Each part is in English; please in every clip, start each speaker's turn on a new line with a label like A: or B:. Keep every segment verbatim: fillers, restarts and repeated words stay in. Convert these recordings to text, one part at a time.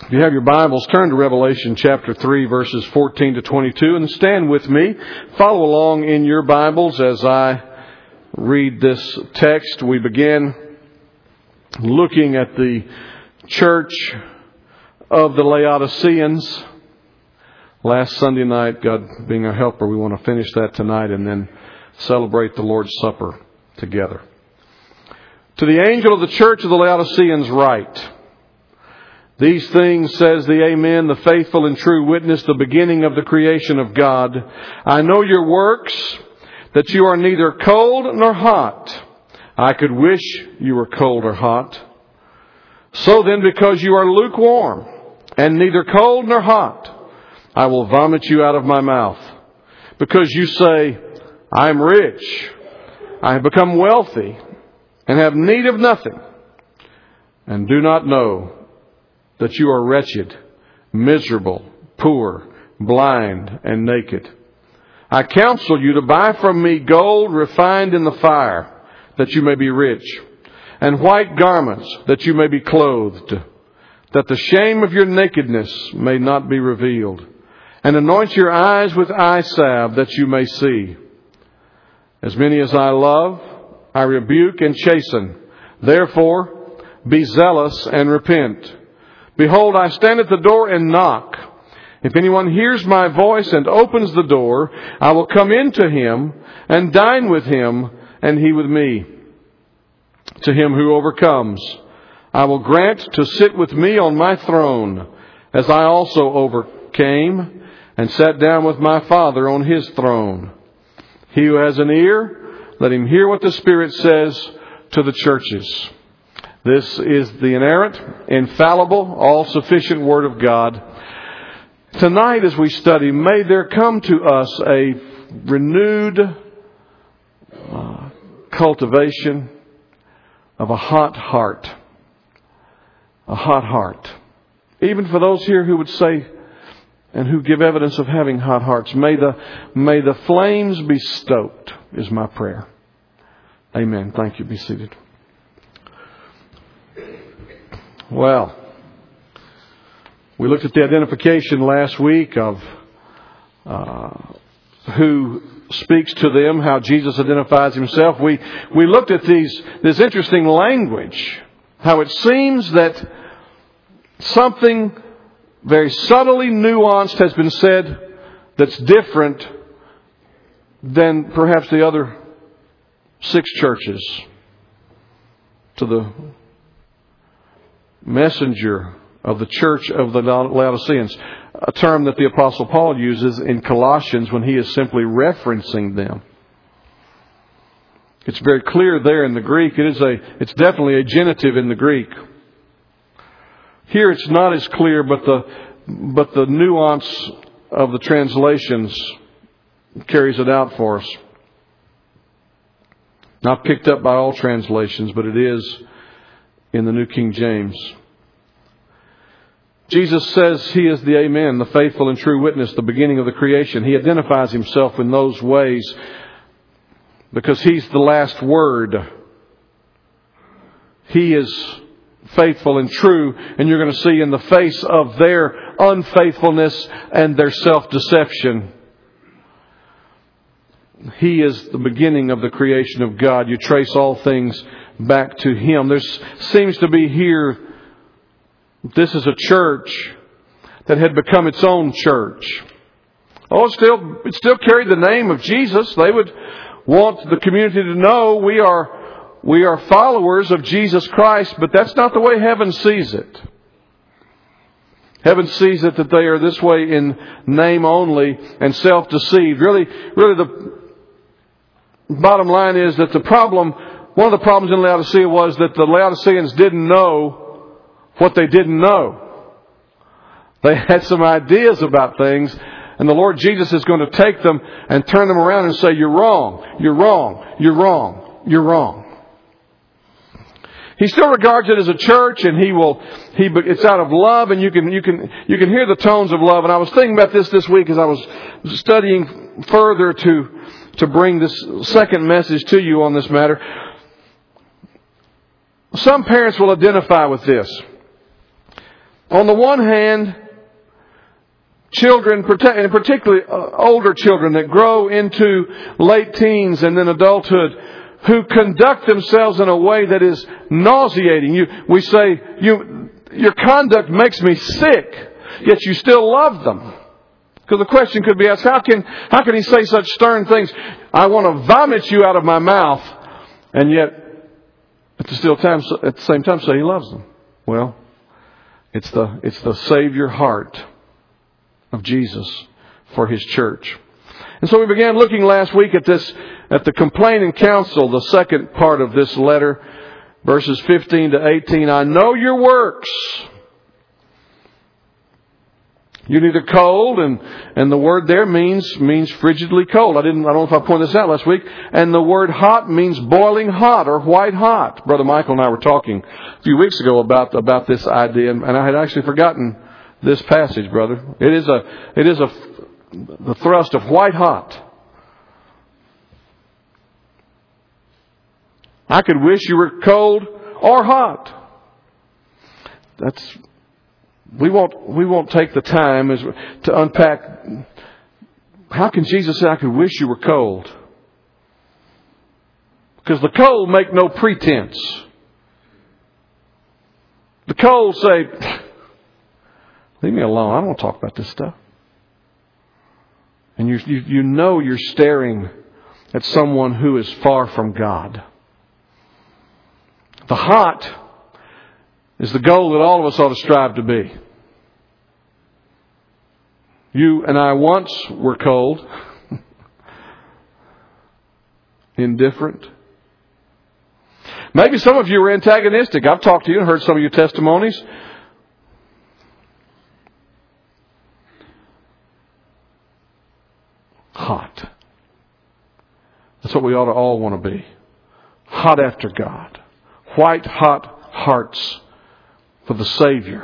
A: If you have your Bibles, turn to Revelation chapter three, verses fourteen to twenty-two, and stand with me. Follow along in your Bibles as I read this text. We begin looking at the church of the Laodiceans. Last Sunday night, God being our helper, we want to finish that tonight and then celebrate the Lord's Supper together. To the angel of the church of the Laodiceans write, "These things says the Amen, the faithful and true witness, the beginning of the creation of God. I know your works, that you are neither cold nor hot. I could wish you were cold or hot. So then, because you are lukewarm and neither cold nor hot, I will vomit you out of my mouth. Because you say, I am rich, I have become wealthy, and have need of nothing, and do not know that you are wretched, miserable, poor, blind, and naked. I counsel you to buy from me gold refined in the fire, that you may be rich, and white garments, that you may be clothed, that the shame of your nakedness may not be revealed, and anoint your eyes with eye salve, that you may see. As many as I love, I rebuke and chasten. Therefore, be zealous and repent. Behold, I stand at the door and knock. If anyone hears my voice and opens the door, I will come into him and dine with him, and he with me. To him who overcomes, I will grant to sit with me on my throne, as I also overcame and sat down with my Father on his throne. He who has an ear, let him hear what the Spirit says to the churches." This is the inerrant, infallible, all-sufficient Word of God. Tonight as we study, may there come to us a renewed uh, cultivation of a hot heart. A hot heart. Even for those here who would say and who give evidence of having hot hearts, may the, may the flames be stoked, is my prayer. Amen. Thank you. Be seated. Well, we looked at the identification last week of uh, who speaks to them, how Jesus identifies himself. We we looked at these this interesting language, how it seems that something very subtly nuanced has been said that's different than perhaps the other six churches to the messenger of the church of the Laodiceans, a term that the Apostle Paul uses in Colossians when he is simply referencing them. It's very clear there in the Greek. It is a, it's definitely a genitive in the Greek. Here it's not as clear, but the, but the nuance of the translations carries it out for us. Not picked up by all translations, but it is in the New King James. Jesus says He is the Amen, the faithful and true witness, the beginning of the creation. He identifies Himself in those ways because He's the last word. He is faithful and true, and you're going to see in the face of their unfaithfulness and their self-deception, He is the beginning of the creation of God. You trace all things back to Him. There seems to be here, this is a church that had become its own church. Oh, it still, it still carried the name of Jesus. They would want the community to know we are, we are followers of Jesus Christ, but that's not the way heaven sees it. Heaven sees it that they are this way in name only and self-deceived. Really, really the bottom line is that the problem, one of the problems in Laodicea was that the Laodiceans didn't know what they didn't know. They had some ideas about things, and the Lord Jesus is going to take them and turn them around and say, you're wrong, you're wrong, you're wrong, you're wrong. He still regards it as a church, and he will. He it's out of love, and you can you can you can hear the tones of love. And I was thinking about this this week as I was studying further to to bring this second message to you on this matter. Some parents will identify with this. On the one hand, children, and particularly older children that grow into late teens and then adulthood, who conduct themselves in a way that is nauseating. You, we say, you, your conduct makes me sick, yet you still love them. Because the question could be asked, how can, how can he say such stern things? I want to vomit you out of my mouth, and yet at the still time, at the same time say he loves them. Well, it's the, it's the Savior heart of Jesus for His church. And so we began looking last week at this, at the complaint and counsel, the second part of this letter, verses fifteen to eighteen. I know your works. You're neither cold, and, and the word there means, means frigidly cold. I didn't, I don't know if I pointed this out last week. And the word hot means boiling hot or white hot. Brother Michael and I were talking a few weeks ago about, about this idea, and, and I had actually forgotten this passage, brother. It is a, it is a, the thrust of white hot. I could wish you were cold or hot. That's, we won't, we won't take the time as, to unpack. How can Jesus say, I could wish you were cold? Because the cold make no pretense. The cold say, leave me alone. I don't want to talk about this stuff. And you, you, you know you're staring at someone who is far from God. The hot is the goal that all of us ought to strive to be. You and I once were cold, indifferent. Maybe some of you were antagonistic. I've talked to you and heard some of your testimonies. Hot. That's what we ought to all want to be. Hot after God. White hot hearts for the Savior.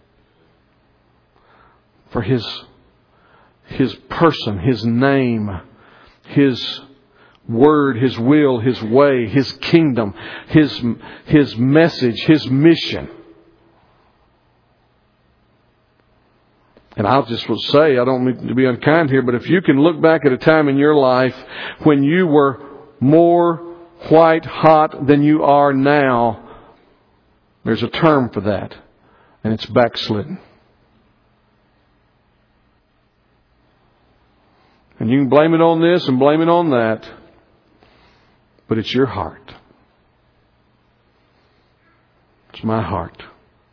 A: For His, His person, His name, His word, His will, His way, His kingdom, His, His message, His mission. And I'll just say, I don't mean to be unkind here, but if you can look back at a time in your life when you were more white hot than you are now, there's a term for that, and it's backslidden. And you can blame it on this and blame it on that, but it's your heart. It's my heart.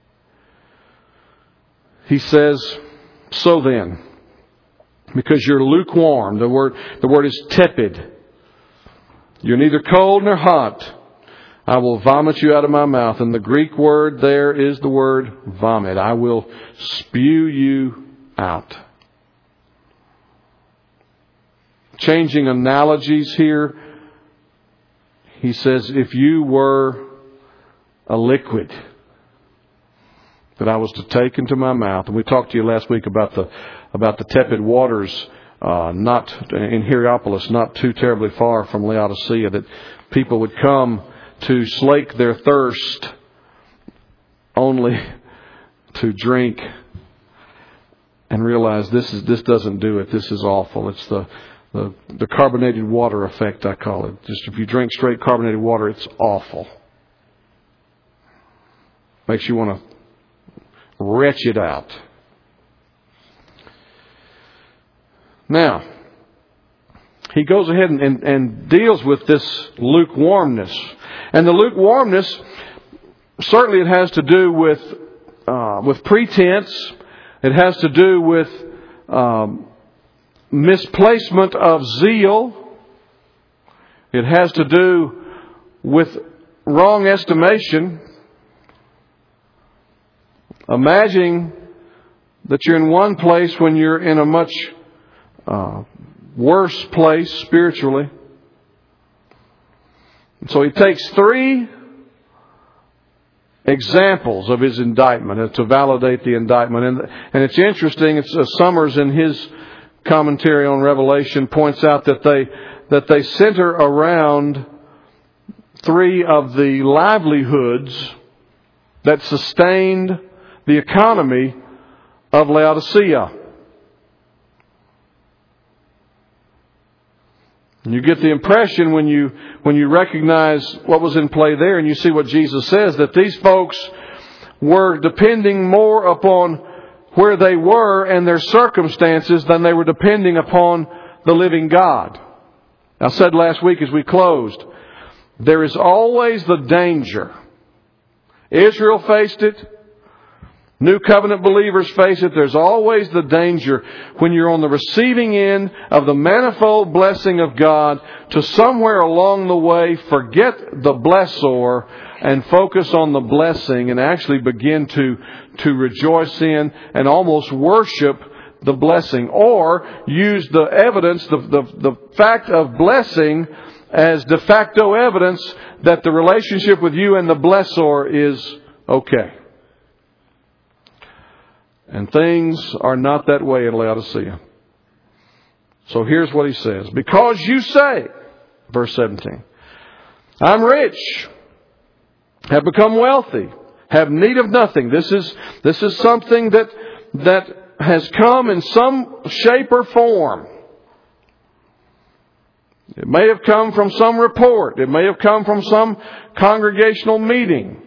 A: He says, so then, because you're lukewarm, the word, the word is tepid. You're neither cold nor hot. I will vomit you out of my mouth. And the Greek word there is the word vomit. I will spew you out. Changing analogies here, he says, if you were a liquid that I was to take into my mouth. And we talked to you last week about the about the tepid waters, uh, not in Hierapolis, not too terribly far from Laodicea, that people would come to slake their thirst only to drink and realize this is this doesn't do it. This is awful. It's the the, the carbonated water effect, I call it. Just if you drink straight carbonated water, it's awful. Makes you want to retch it out. Now, he goes ahead and, and, and deals with this lukewarmness. And the lukewarmness, certainly it has to do with uh, with pretense. It has to do with um, misplacement of zeal. It has to do with wrong estimation. Imagining that you're in one place when you're in a much uh, worse place spiritually. And so he takes three examples of his indictment to validate the indictment. And, and it's interesting, it's uh, Summers in his commentary on Revelation points out that they that they center around three of the livelihoods that sustained the economy of Laodicea. And you get the impression when you when you recognize what was in play there and you see what Jesus says, that these folks were depending more upon where they were and their circumstances than they were depending upon the living God. I said last week as we closed, there is always the danger. Israel faced it. New covenant believers face it. There's always the danger when you're on the receiving end of the manifold blessing of God to somewhere along the way forget the blessor and focus on the blessing and actually begin to, to rejoice in and almost worship the blessing, or use the evidence, the, the, the fact of blessing as de facto evidence that the relationship with you and the blessor is okay. And things are not that way in Laodicea. So here's what he says. Because you say, verse seventeen, I'm rich, have become wealthy, have need of nothing. This is, this is something that, that has come in some shape or form. It may have come from some report. It may have come from some congregational meeting.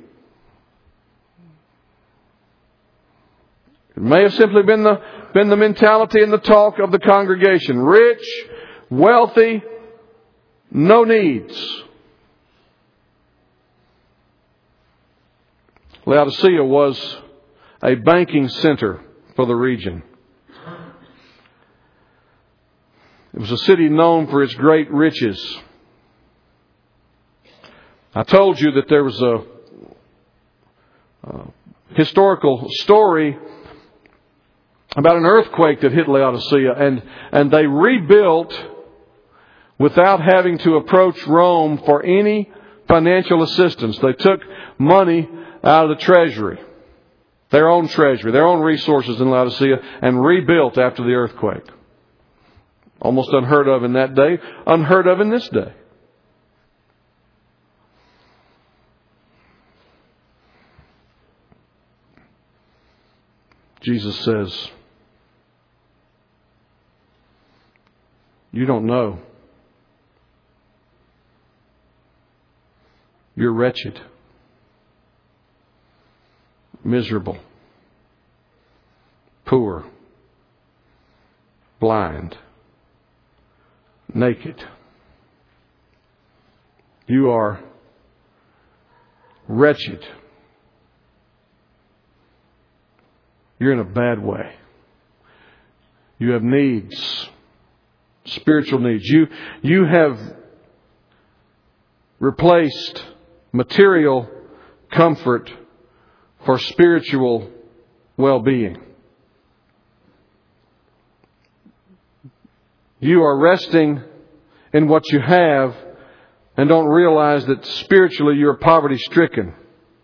A: It may have simply been the, been the mentality and the talk of the congregation. Rich, wealthy, no needs. Laodicea was a banking center for the region. It was a city known for its great riches. I told you that there was a, a historical story about an earthquake that hit Laodicea, and, and they rebuilt without having to approach Rome for any financial assistance. They took money out of the treasury, their own treasury, their own resources in Laodicea, and rebuilt after the earthquake. Almost unheard of in that day, unheard of in this day. Jesus says, you don't know. You're wretched, miserable, poor, blind, naked. You are wretched. You're in a bad way. You have needs, spiritual needs. You, you have replaced material comfort for spiritual well-being. You are resting in what you have and don't realize that spiritually you're poverty-stricken.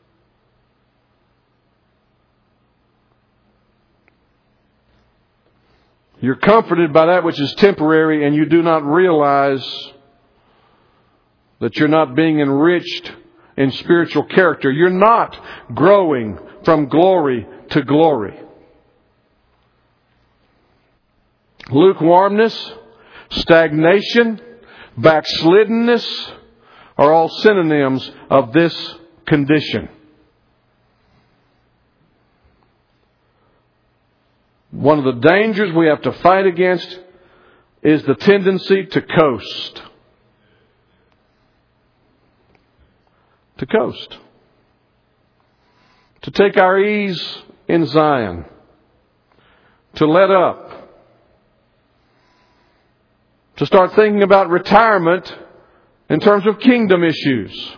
A: You're comforted by that which is temporary, and you do not realize that you're not being enriched in spiritual character. You're not growing from glory to glory. Lukewarmness, stagnation, backsliddenness are all synonyms of this condition. One of the dangers we have to fight against is the tendency to coast. To coast. To take our ease in Zion. To let up. To start thinking about retirement in terms of kingdom issues.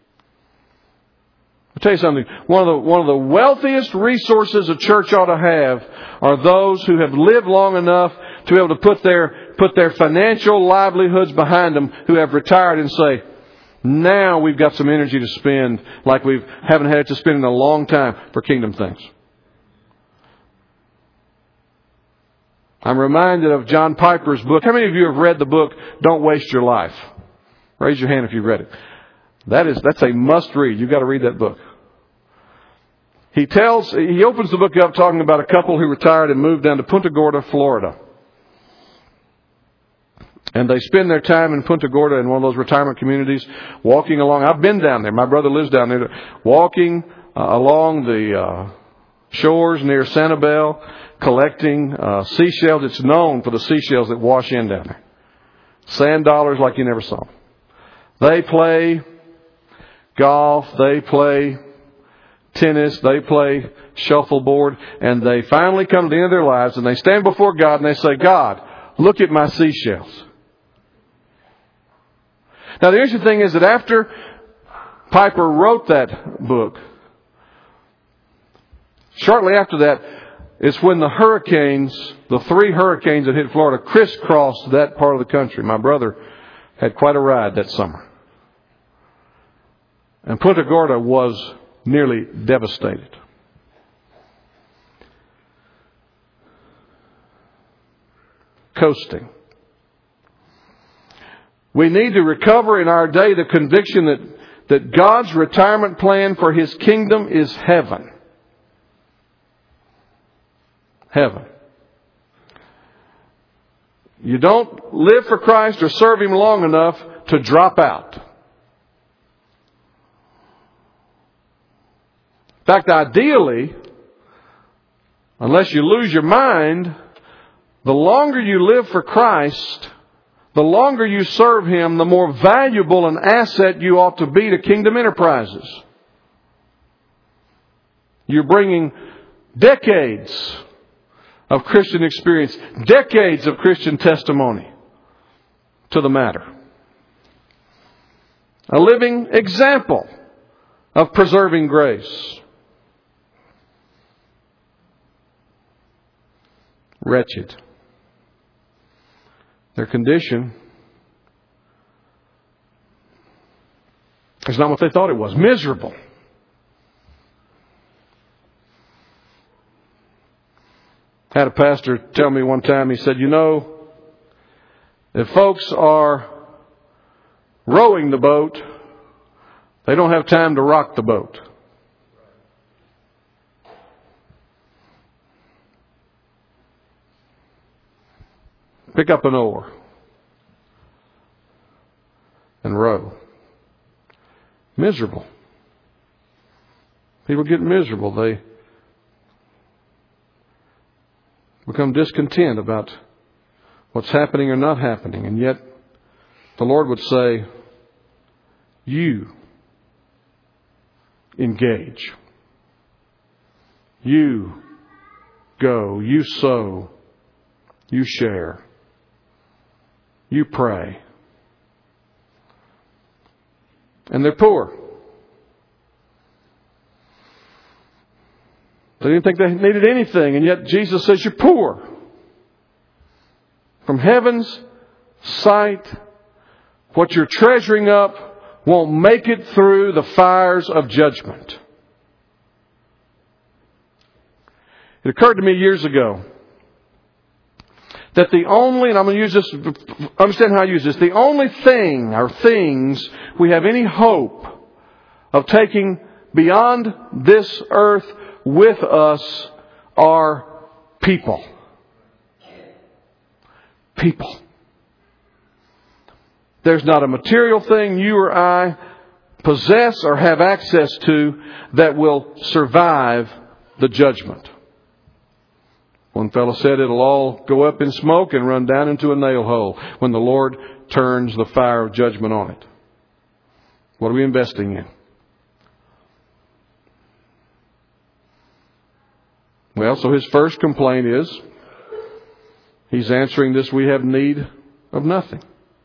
A: I'll tell you something. One of the, one of the wealthiest resources a church ought to have are those who have lived long enough to be able to put their, put their financial livelihoods behind them, who have retired, and say, now we've got some energy to spend like we haven't had to spend in a long time for kingdom things. I'm reminded of John Piper's book. How many of you have read the book, Don't Waste Your Life? Raise your hand if you've read it. That is, that's a must read. You've got to read that book. he tells, he opens the book up talking about a couple who retired and moved down to Punta Gorda, Florida. And they spend their time in Punta Gorda in one of those retirement communities, walking along. I've been down there. My brother lives down there. Walking uh, along the uh, shores near Sanibel, collecting uh, seashells. It's known for the seashells that wash in down there. Sand dollars like you never saw. They play golf. They play tennis. They play shuffleboard. And they finally come to the end of their lives and they stand before God and they say, God, look at my seashells. Now, the interesting thing is that after Piper wrote that book, shortly after that is when the hurricanes, the three hurricanes that hit Florida, crisscrossed that part of the country. My brother had quite a ride that summer. And Punta Gorda was nearly devastated. Coasting. We need to recover in our day the conviction that, that God's retirement plan for His kingdom is heaven. Heaven. You don't live for Christ or serve Him long enough to drop out. In fact, ideally, unless you lose your mind, the longer you live for Christ, the longer you serve Him, the more valuable an asset you ought to be to Kingdom Enterprises. You're bringing decades of Christian experience, decades of Christian testimony to the matter. A living example of preserving grace. Wretched. Their condition is not what they thought it was. Miserable. Had a pastor tell me one time, he said, you know, if folks are rowing the boat, they don't have time to rock the boat. Pick up an oar and row. Miserable. People get miserable. They become discontent about what's happening or not happening. And yet the Lord would say, you engage. You go. You sow. You share. You pray. And they're poor. They didn't think they needed anything, and yet Jesus says you're poor. From heaven's sight, what you're treasuring up won't make it through the fires of judgment. It occurred to me years ago that the only, and I'm going to use this, understand how I use this, the only thing or things we have any hope of taking beyond this earth with us are people. People. There's not a material thing you or I possess or have access to that will survive the judgment. One fellow said it'll all go up in smoke and run down into a nail hole when the Lord turns the fire of judgment on it. What are we investing in? Well, so his first complaint is, he's answering this, we have need of nothing.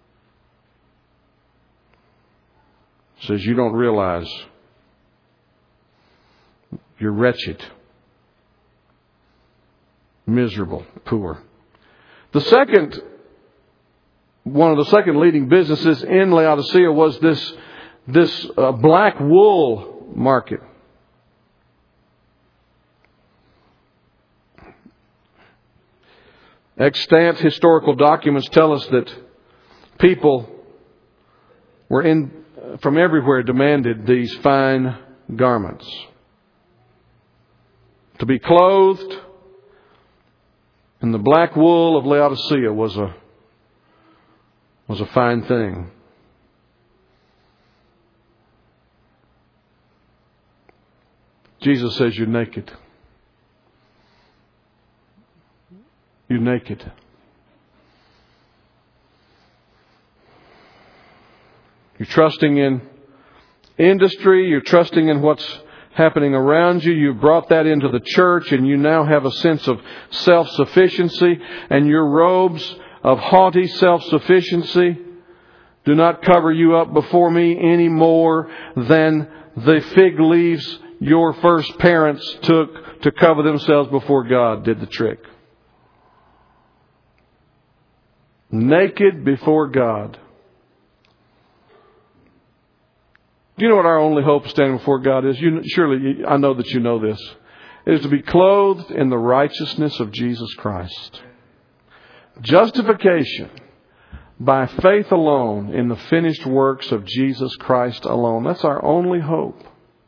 A: He says, you don't realize you're wretched, miserable, poor. The second, one of the second leading businesses in Laodicea was this, this uh, black wool market. Extant historical documents tell us that people were in from everywhere demanded these fine garments. To be clothed in the black wool of Laodicea was a, was a fine thing. Jesus says you're naked. You're naked. You're trusting in industry. You're trusting in what's happening around you. You've brought that into the church, and you now have a sense of self-sufficiency. And your robes of haughty self-sufficiency do not cover you up before me any more than the fig leaves your first parents took to cover themselves before God did the trick. Naked before God. Do you know what our only hope standing before God is? You, surely, I know that you know this. It is to be clothed in the righteousness of Jesus Christ. Justification by faith alone in the finished works of Jesus Christ alone. That's our only hope.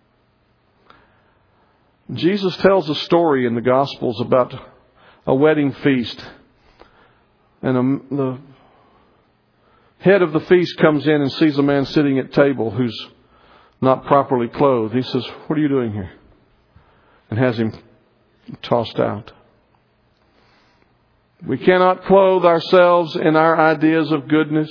A: Jesus tells a story in the Gospels about a wedding feast. And a, the head of the feast comes in and sees a man sitting at table who's not properly clothed. He says, "What are you doing here?" And has him tossed out. We cannot clothe ourselves in our ideas of goodness,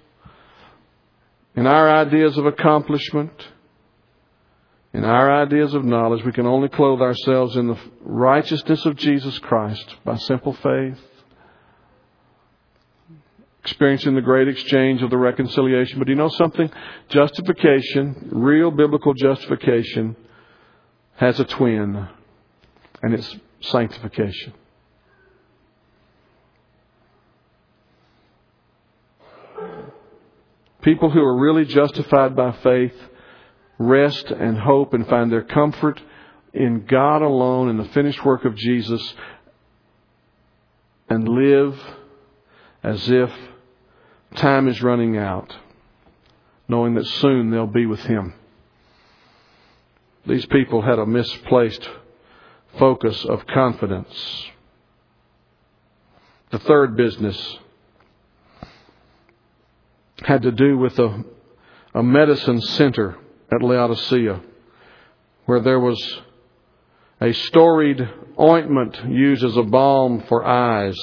A: in our ideas of accomplishment, in our ideas of knowledge. We can only clothe ourselves in the righteousness of Jesus Christ by simple faith, experiencing the great exchange of the reconciliation. But do you know something? Justification, real biblical justification, has a twin, and it's sanctification. People who are really justified by faith rest and hope and find their comfort in God alone, in the finished work of Jesus, and live as if time is running out, knowing that soon they'll be with Him. These people had a misplaced focus of confidence. The third business had to do with a, a medicine center at Laodicea, where there was a storied ointment used as a balm for eyes.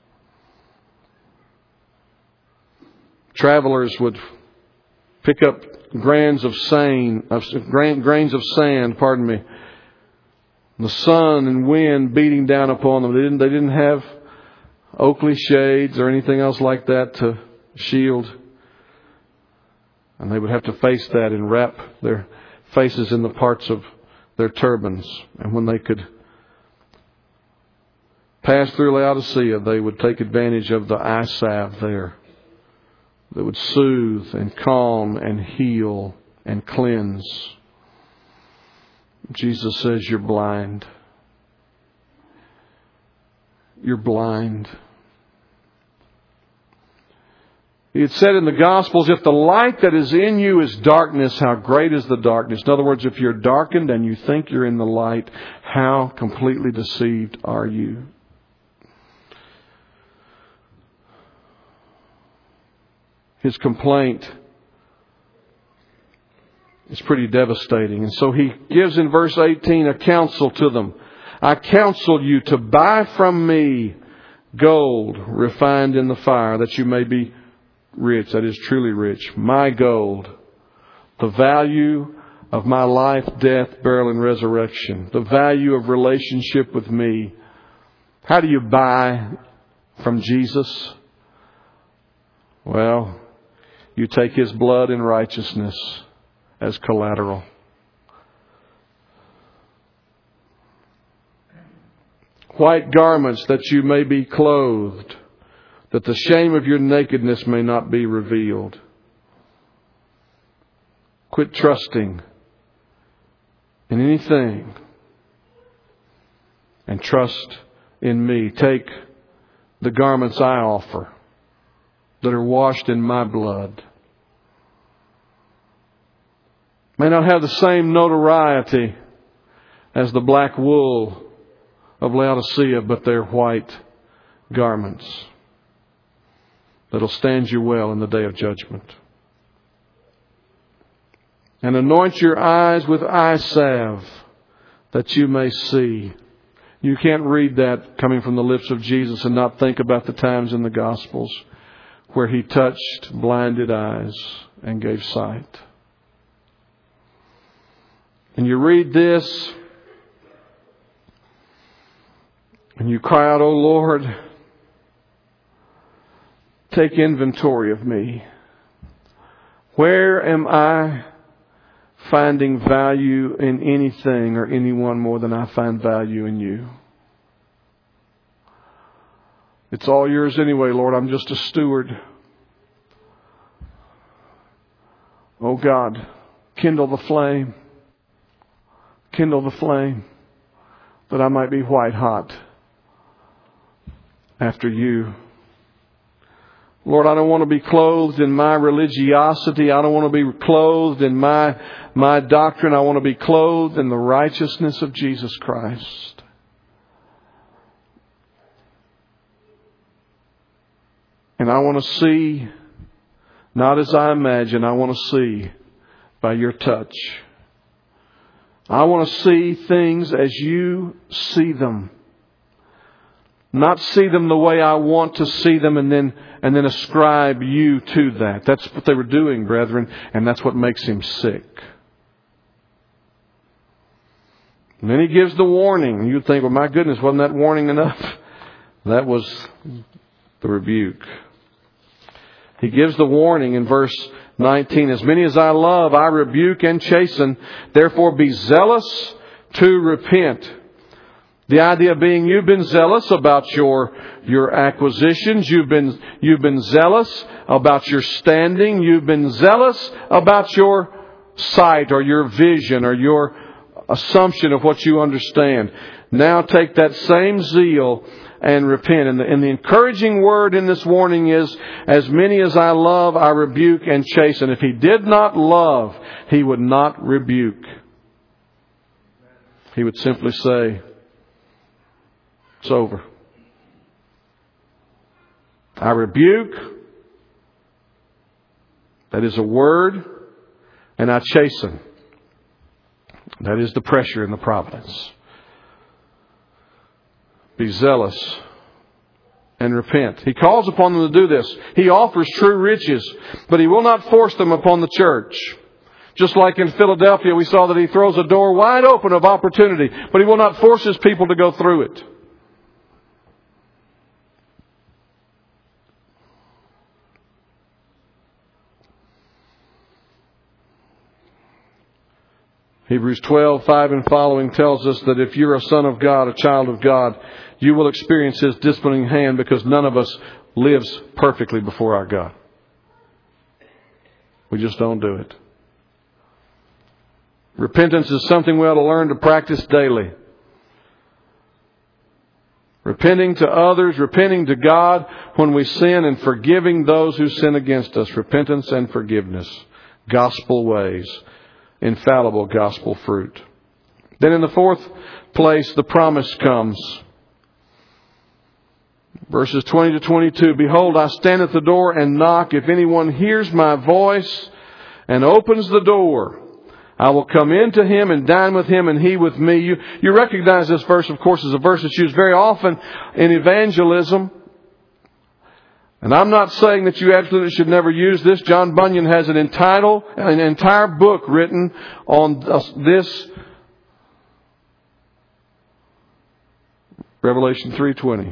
A: Travelers would pick up grains of sand, of grains of sand, pardon me. The sun and wind beating down upon them. They didn't, they didn't have Oakley shades or anything else like that to shield. And they would have to face that and wrap their faces in the parts of their turbans. And when they could pass through Laodicea, they would take advantage of the eye salve there that would soothe and calm and heal and cleanse. Jesus says, you're blind. You're blind. He had said in the Gospels, if the light that is in you is darkness, how great is the darkness? In other words, if you're darkened and you think you're in the light, how completely deceived are you? His complaint is pretty devastating. And so he gives in verse eighteen a counsel to them. I counsel you to buy from me gold refined in the fire, that you may be rich, that is truly rich. My gold, the value of my life, death, burial, and resurrection. The value of relationship with me. How do you buy from Jesus? Well, you take His blood and righteousness as collateral. White garments that you may be clothed, that the shame of your nakedness may not be revealed. Quit trusting in anything and trust in me. Take the garments I offer that are washed in my blood. May not have the same notoriety as the black wool of Laodicea, but their white garments that'll stand you well in the day of judgment. And anoint your eyes with eye salve that you may see. You can't read that coming from the lips of Jesus and not think about the times in the Gospels where He touched blinded eyes and gave sight. And you read this and you cry out, "Oh Lord, take inventory of me. Where am I finding value in anything or anyone more than I find value in you? It's all yours anyway, Lord. I'm just a steward. Oh God, kindle the flame. Kindle the flame that I might be white hot after you. Lord, I don't want to be clothed in my religiosity. I don't want to be clothed in my, my doctrine. I want to be clothed in the righteousness of Jesus Christ. And I want to see, not as I imagine, I want to see by your touch. I want to see things as you see them. Not see them the way I want to see them and then and then ascribe you to that. That's what they were doing, brethren, and that's what makes Him sick. And then He gives the warning. You'd think, well, my goodness, wasn't that warning enough? That was the rebuke. He gives the warning in verse nineteen. As many as I love, I rebuke and chasten. Therefore be zealous to repent. The idea being you've been zealous about your, your acquisitions. You've been, you've been zealous about your standing. You've been zealous about your sight or your vision or your assumption of what you understand. Now take that same zeal and repent. And the, and the encouraging word in this warning is, as many as I love, I rebuke and chasten. If He did not love, He would not rebuke. He would simply say, it's over. I rebuke. That is a word. And I chasten. That is the pressure and the providence. Be zealous and repent. He calls upon them to do this. He offers true riches, but He will not force them upon the church. Just like in Philadelphia, we saw that He throws a door wide open of opportunity, but He will not force His people to go through it. Hebrews twelve, five and following tells us that if you're a son of God, a child of God, you will experience His disciplining hand because none of us lives perfectly before our God. We just don't do it. Repentance is something we ought to learn to practice daily. Repenting to others, repenting to God when we sin, and forgiving those who sin against us. Repentance and forgiveness. Gospel ways. Infallible gospel fruit. Then in the fourth place, the promise comes. Verses twenty to twenty-two. Behold, I stand at the door and knock. If anyone hears my voice and opens the door, I will come into him and dine with him and he with me. You, you recognize this verse, of course, as a verse that's used very often in evangelism. And I'm not saying that you absolutely should never use this. John Bunyan has an entitled, an entire book written on this. Revelation three twenty.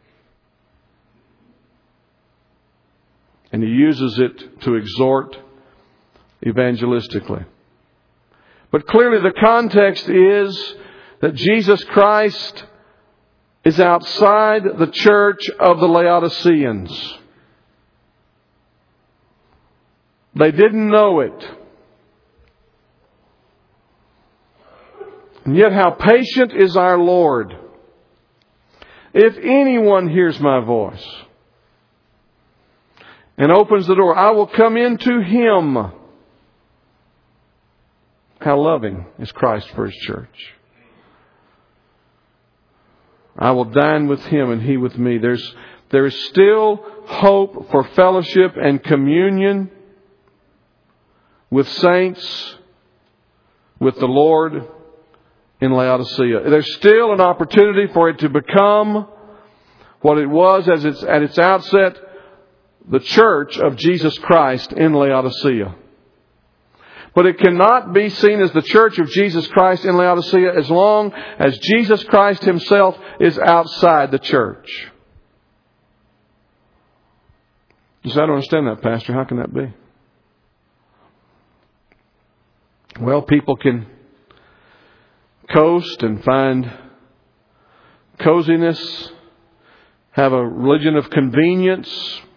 A: And he uses it to exhort evangelistically. But clearly the context is that Jesus Christ is outside the church of the Laodiceans. They didn't know it. And yet how patient is our Lord. If anyone hears my voice and opens the door, I will come into him. How loving is Christ for His church. I will dine with him and he with me. There's, there is still hope for fellowship and communion with saints, with the Lord in Laodicea. There's still an opportunity for it to become what it was as its, at its outset, the church of Jesus Christ in Laodicea. But it cannot be seen as the church of Jesus Christ in Laodicea as long as Jesus Christ himself is outside the church. You say, I don't understand that, Pastor. How can that be? Well, people can coast and find coziness, have a religion of convenience,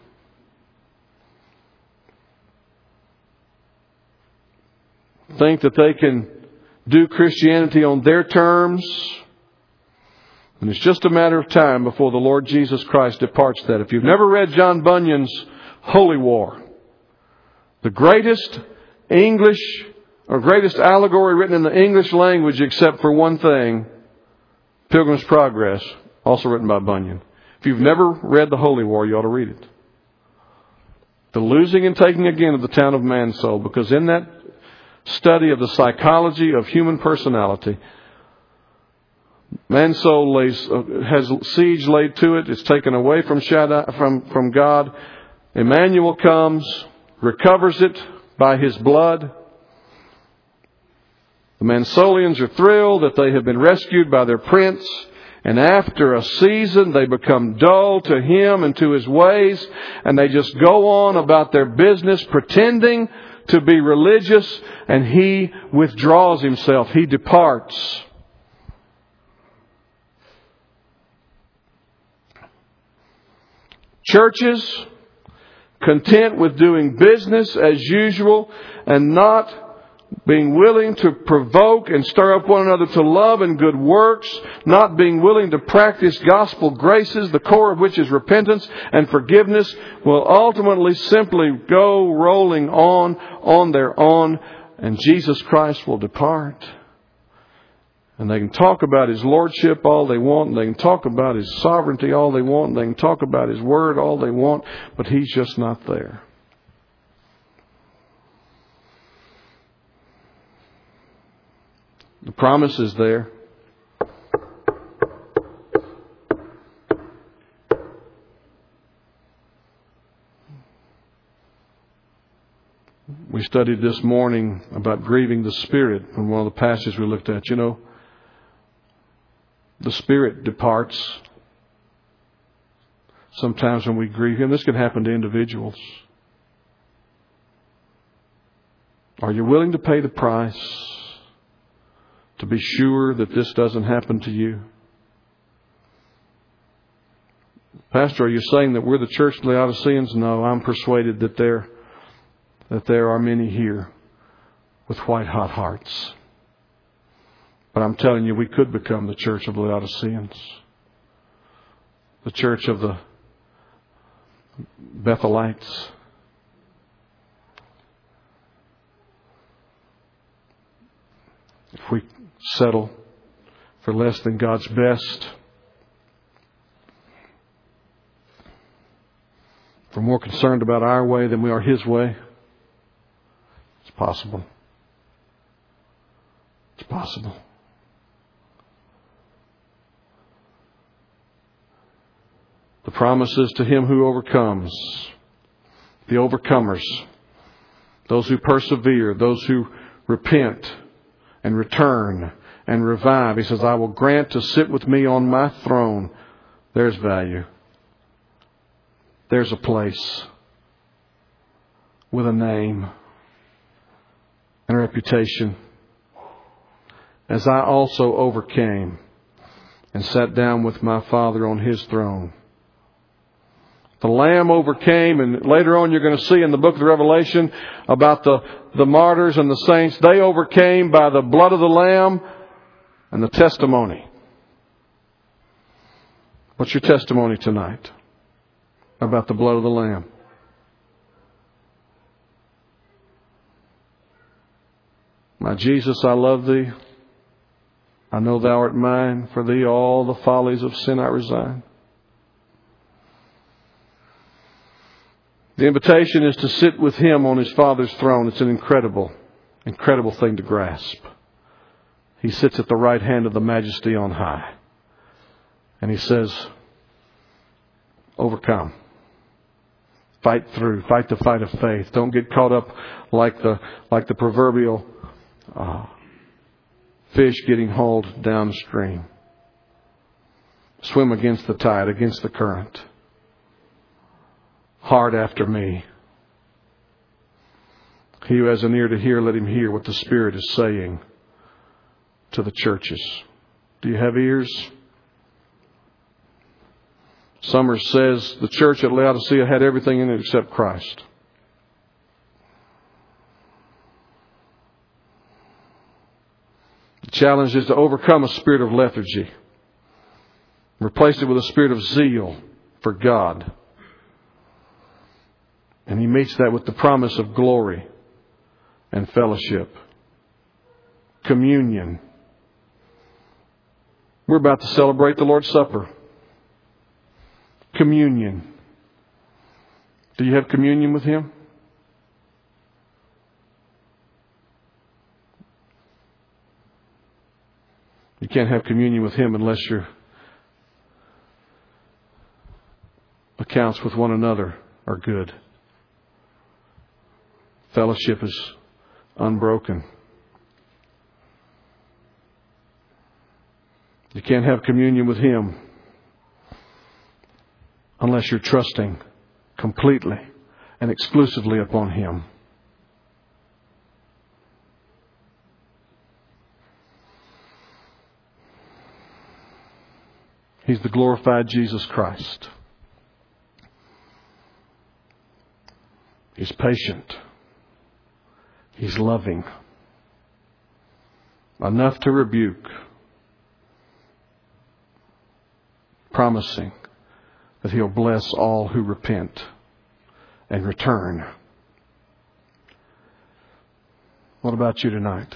A: think that they can do Christianity on their terms, and it's just a matter of time before the Lord Jesus Christ departs that. If you've never read John Bunyan's Holy War, the greatest English or greatest allegory written in the English language except for one thing, Pilgrim's Progress, also written by Bunyan. If you've never read the Holy War, you ought to read it. The losing and taking again of the town of Mansoul, because in that study of the psychology of human personality, Mansoul lays, uh, has siege laid to it. It's taken away from Shaddai, from, from God. Emmanuel comes, recovers it by his blood. The Mansoulians are thrilled that they have been rescued by their prince. And after a season, they become dull to him and to his ways. And they just go on about their business, pretending to be religious. And he withdraws himself. He departs. Churches, content with doing business as usual and not being willing to provoke and stir up one another to love and good works, not being willing to practice gospel graces, the core of which is repentance and forgiveness, will ultimately simply go rolling on, on their own, and Jesus Christ will depart. And they can talk about His Lordship all they want, and they can talk about His sovereignty all they want, and they can talk about His Word all they want, but He's just not there. The promise is there. We studied this morning about grieving the Spirit in one of the passages we looked at. You know, the Spirit departs sometimes when we grieve Him. This can happen to individuals. Are you willing to pay the price to be sure that this doesn't happen to you? Pastor, are you saying that we're the church of Laodiceans? No, I'm persuaded that there, that there are many here with white hot hearts. But I'm telling you, we could become the church of the Laodiceans. The church of the Bethelites. If we settle for less than God's best, if we're more concerned about our way than we are His way, it's possible. It's possible. The promise is to him who overcomes, the overcomers, those who persevere, those who repent and return and revive. He says, I will grant to sit with me on my throne. There's value. There's a place with a name and a reputation. As I also overcame and sat down with my Father on His throne. The Lamb overcame, and later on you're going to see in the book of the Revelation about the, the martyrs and the saints. They overcame by the blood of the Lamb and the testimony. What's your testimony tonight about the blood of the Lamb? My Jesus, I love Thee. I know thou art mine. For thee all the follies of sin I resign. The invitation is to sit with Him on His Father's throne. It's an incredible, incredible thing to grasp. He sits at the right hand of the Majesty on high. And He says, overcome. Fight through. Fight the fight of faith. Don't get caught up like the like the proverbial uh, fish getting hauled downstream. Swim against the tide, against the current. Hard after me. He who has an ear to hear, let him hear what the Spirit is saying to the churches. Do you have ears? Summers says the church at Laodicea had everything in it except Christ. The challenge is to overcome a spirit of lethargy. Replace it with a spirit of zeal for God. And He meets that with the promise of glory and fellowship. Communion. We're about to celebrate the Lord's Supper. Communion. Do you have communion with Him? You can't have communion with Him unless your accounts with one another are good. Fellowship is unbroken. You can't have communion with Him unless you're trusting completely and exclusively upon Him. He's the glorified Jesus Christ. He's patient. He's loving. Enough to rebuke. Promising that He'll bless all who repent and return. What about you tonight?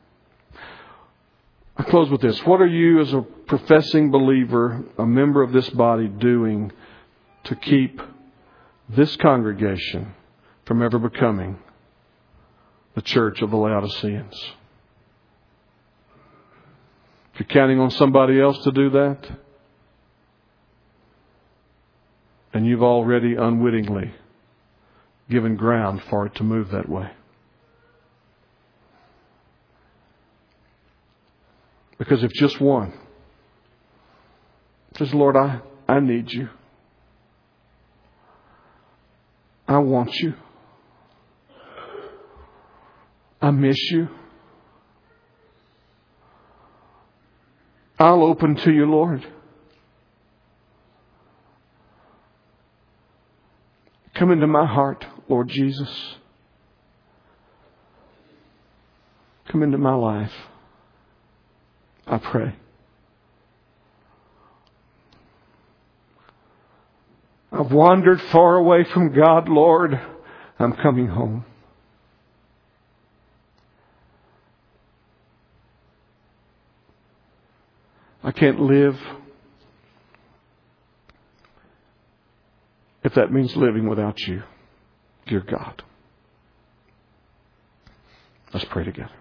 A: I close with this. What are you as a professing believer, a member of this body, doing to keep this congregation from ever becoming the church of the Laodiceans? If you're counting on somebody else to do that, and you've already unwittingly given ground for it to move that way. Because if just one says, Lord, I, I need you. I want you. I miss you. I'll open to you, Lord. Come into my heart, Lord Jesus. Come into my life. I pray. I've wandered far away from God, Lord. I'm coming home. I can't live if that means living without you, dear God. Let's pray together.